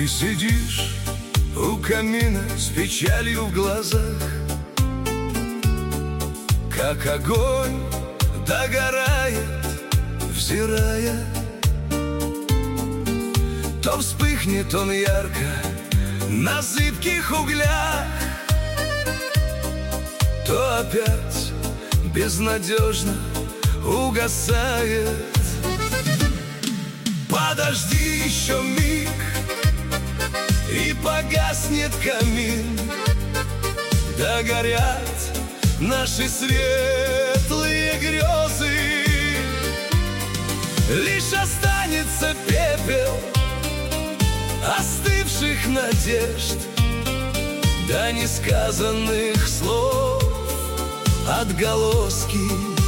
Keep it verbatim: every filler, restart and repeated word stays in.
Ты сидишь у камина с печалью в глазах, как огонь догорает, взирая. То вспыхнет он ярко на зыбких углях, то опять безнадежно угасает. Подожди еще миг, и погаснет камин, догорят наши светлые грезы. Лишь останется пепел остывших надежд, да несказанных слов отголоски.